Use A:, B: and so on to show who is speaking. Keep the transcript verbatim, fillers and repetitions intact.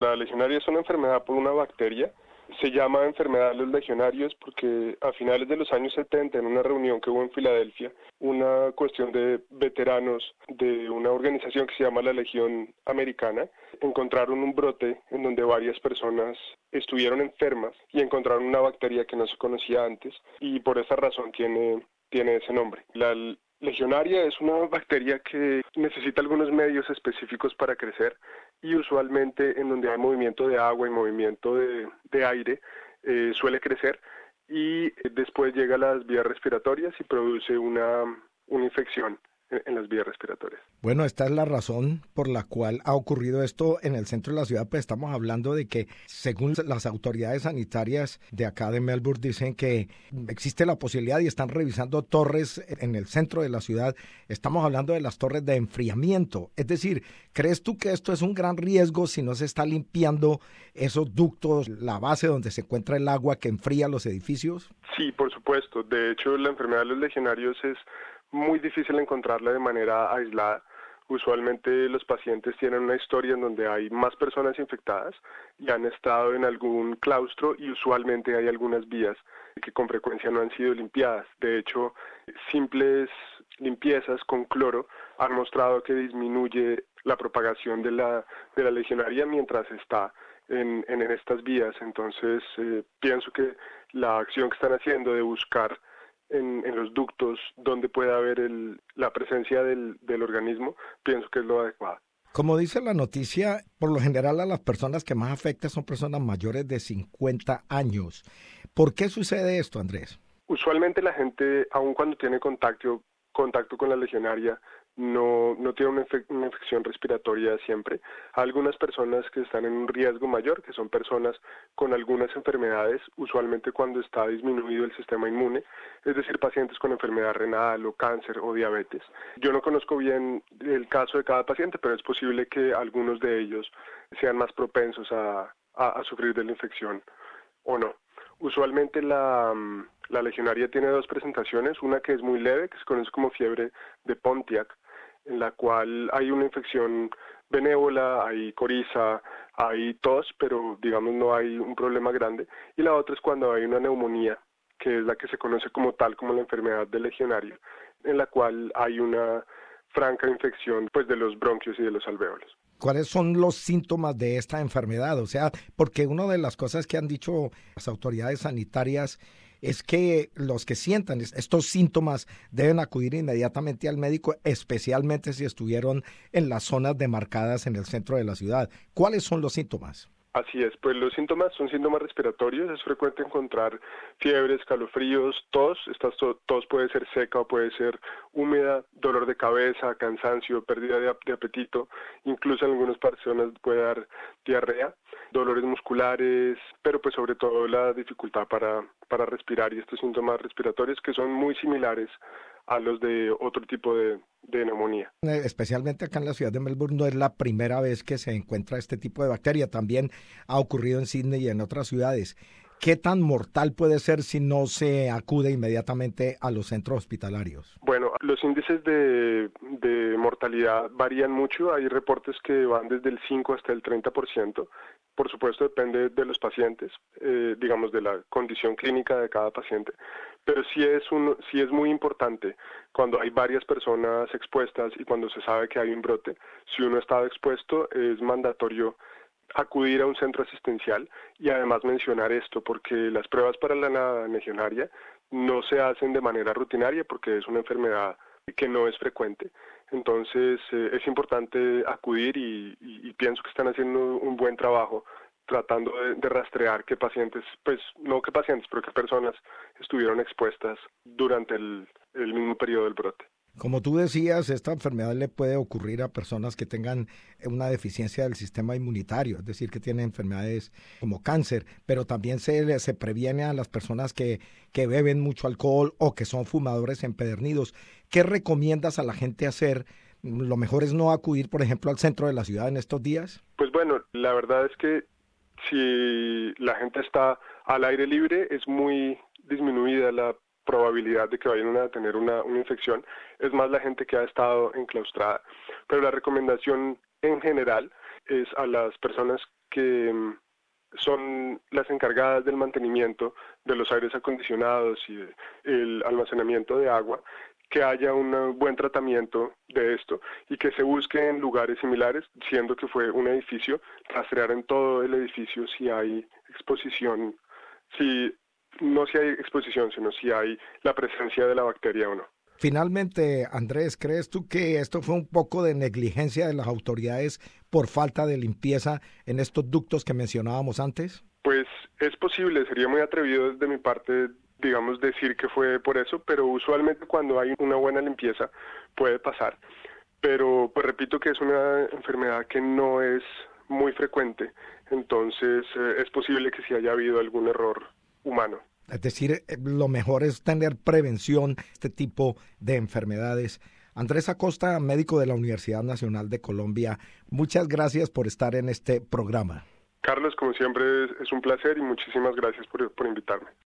A: La legionaria es una enfermedad por una bacteria. Se llama enfermedad de los legionarios porque a finales de los años setenta, en una reunión que hubo en Filadelfia, una cuestión de veteranos de una organización que se llama la Legión Americana, encontraron un brote en donde varias personas estuvieron enfermas y encontraron una bacteria que no se conocía antes y por esa razón tiene, tiene ese nombre. La legionaria es una bacteria que necesita algunos medios específicos para crecer y usualmente en donde hay movimiento de agua y movimiento de, de aire eh, suele crecer y después llega a las vías respiratorias y produce una, una infección en, en las vías respiratorias.
B: Bueno, esta es la razón por la cual ha ocurrido esto en el centro de la ciudad, pues estamos hablando de que según las autoridades sanitarias de acá de Melbourne dicen que existe la posibilidad y están revisando torres en el centro de la ciudad. Estamos hablando de las torres de enfriamiento. Es decir, ¿crees tú que esto es un gran riesgo si no se está limpiando esos ductos, la base donde se encuentra el agua que enfría los edificios?
A: Sí, por supuesto. De hecho, la enfermedad de los legionarios es muy difícil encontrarla de manera aislada. Usualmente los pacientes tienen una historia en donde hay más personas infectadas y han estado en algún claustro y usualmente hay algunas vías que con frecuencia no han sido limpiadas. De hecho, simples limpiezas con cloro han mostrado que disminuye la propagación de la, de la legionaria mientras está en, en, en estas vías. Entonces, eh, pienso que la acción que están haciendo de buscar En, en los ductos donde pueda haber el, la presencia del, del organismo, pienso que es lo adecuado.
B: Como dice la noticia, por lo general a las personas que más afecta son personas mayores de cincuenta años. ¿Por qué sucede esto, Andrés?
A: Usualmente la gente, aun cuando tiene contacto, contacto con la legionaria, no, no tiene una, infe- una infección respiratoria siempre. Hay algunas personas que están en un riesgo mayor, que son personas con algunas enfermedades, usualmente cuando está disminuido el sistema inmune, es decir, pacientes con enfermedad renal o cáncer o diabetes. Yo no conozco bien el caso de cada paciente, pero es posible que algunos de ellos sean más propensos a, a, a sufrir de la infección o no. Usualmente la, la legionaria tiene dos presentaciones, una que es muy leve, que se conoce como fiebre de Pontiac, en la cual hay una infección benévola, hay coriza, hay tos, pero digamos no hay un problema grande, y la otra es cuando hay una neumonía, que es la que se conoce como tal, como la enfermedad del legionario, en la cual hay una franca infección pues de los bronquios y de los alvéolos.
B: ¿Cuáles son los síntomas de esta enfermedad? O sea, porque una de las cosas que han dicho las autoridades sanitarias es que los que sientan estos síntomas deben acudir inmediatamente al médico, especialmente si estuvieron en las zonas demarcadas en el centro de la ciudad. ¿Cuáles son los síntomas?
A: Así es, pues los síntomas son síntomas respiratorios, es frecuente encontrar fiebre, escalofríos, tos, esta tos puede ser seca o puede ser húmeda, dolor de cabeza, cansancio, pérdida de, de apetito, incluso en algunas personas puede dar diarrea, dolores musculares, pero pues sobre todo la dificultad para, para respirar y estos síntomas respiratorios que son muy similares a los de otro tipo de, de neumonía.
B: Especialmente acá en la ciudad de Melbourne no es la primera vez que se encuentra este tipo de bacteria, también ha ocurrido en Sydney y en otras ciudades. ¿Qué tan mortal puede ser si no se acude inmediatamente a los centros hospitalarios?
A: Bueno, los índices de, de mortalidad varían mucho, hay reportes que van desde el cinco hasta el treinta por ciento. Por supuesto depende de los pacientes, eh, digamos de la condición clínica de cada paciente, pero sí es, un, sí es muy importante cuando hay varias personas expuestas y cuando se sabe que hay un brote, si uno está expuesto es mandatorio acudir a un centro asistencial y además mencionar esto porque las pruebas para la legionaria no se hacen de manera rutinaria porque es una enfermedad que no es frecuente. Entonces eh, es importante acudir y, y, y pienso que están haciendo un buen trabajo tratando de, de rastrear qué pacientes, pues no qué pacientes, pero qué personas estuvieron expuestas durante el, el mismo periodo del brote.
B: Como tú decías, esta enfermedad le puede ocurrir a personas que tengan una deficiencia del sistema inmunitario, es decir, que tienen enfermedades como cáncer, pero también se, se previene a las personas que, que beben mucho alcohol o que son fumadores empedernidos. ¿Qué recomiendas a la gente hacer? ¿Lo mejor es no acudir, por ejemplo, al centro de la ciudad en estos días?
A: Pues bueno, la verdad es que si la gente está al aire libre, es muy disminuida la probabilidad de que vayan a tener una, una infección, es más la gente que ha estado enclaustrada. Pero la recomendación en general es a las personas que mm, son las encargadas del mantenimiento de los aires acondicionados y de, el almacenamiento de agua, que haya un buen tratamiento de esto y que se busque en lugares similares, siendo que fue un edificio, rastrear en todo el edificio si hay exposición, si no si hay exposición, sino si hay la presencia de la bacteria o no.
B: Finalmente, Andrés, ¿crees tú que esto fue un poco de negligencia de las autoridades por falta de limpieza en estos ductos que mencionábamos antes?
A: Pues es posible, sería muy atrevido desde mi parte, digamos, decir que fue por eso, pero usualmente cuando hay una buena limpieza puede pasar. Pero pues repito que es una enfermedad que no es muy frecuente, entonces eh, es posible que sí haya habido algún error humano.
B: Es decir, lo mejor es tener prevención de este tipo de enfermedades. Andrés Acosta, médico de la Universidad Nacional de Colombia, muchas gracias por estar en este programa.
A: Carlos, como siempre, es un placer y muchísimas gracias por, por invitarme.